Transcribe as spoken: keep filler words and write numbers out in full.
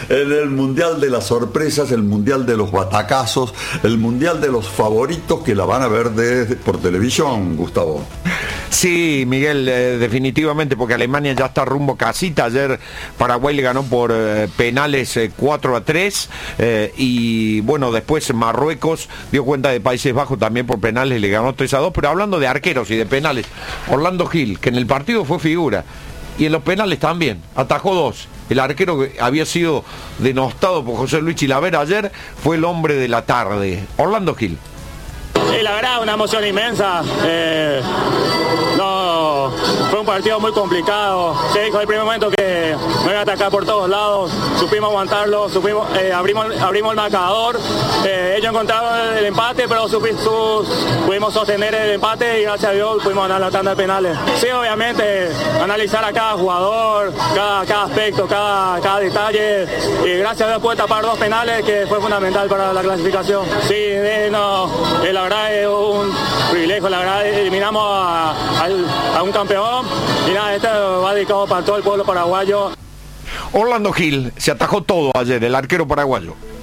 en el mundial de las sorpresas, el mundial de los batacazos, el mundial de los favoritos que la van a ver de, por televisión, Gustavo. Sí, Miguel, eh, definitivamente, porque Alemania ya está rumbo casita. Ayer Paraguay le ganó por eh, penales eh, cuatro a tres eh, y bueno, después Marruecos dio cuenta de Países Bajos también por penales, le ganó tres a dos. Pero hablando de arqueros y de penales, Orlando Gil, que en el partido fue figura y en los penales también, atajó dos. El arquero que había sido denostado por José Luis Chilavera ayer fue el hombre de la tarde, Orlando Gil. Sí, la verdad, una emoción inmensa. Eh, no, fue un partido muy complicado. Se dijo en el primer momento que me iba a atacar por todos lados. Supimos aguantarlo, supimos, eh, abrimos, abrimos el marcador. Eh, ellos encontraron el empate, pero supi, sus, pudimos sostener el empate y gracias a Dios pudimos ganar la tanda de penales. Sí, obviamente, analizar a cada jugador, cada, cada aspecto, cada, cada detalle. Y gracias a Dios pude tapar dos penales que fue fundamental para la clasificación. Sí, eh, no, eh, la verdad es un privilegio, la verdad eliminamos a, a, a un campeón y nada, esto va dedicado para todo el pueblo paraguayo. Orlando Gil se atajó todo ayer, el arquero paraguayo.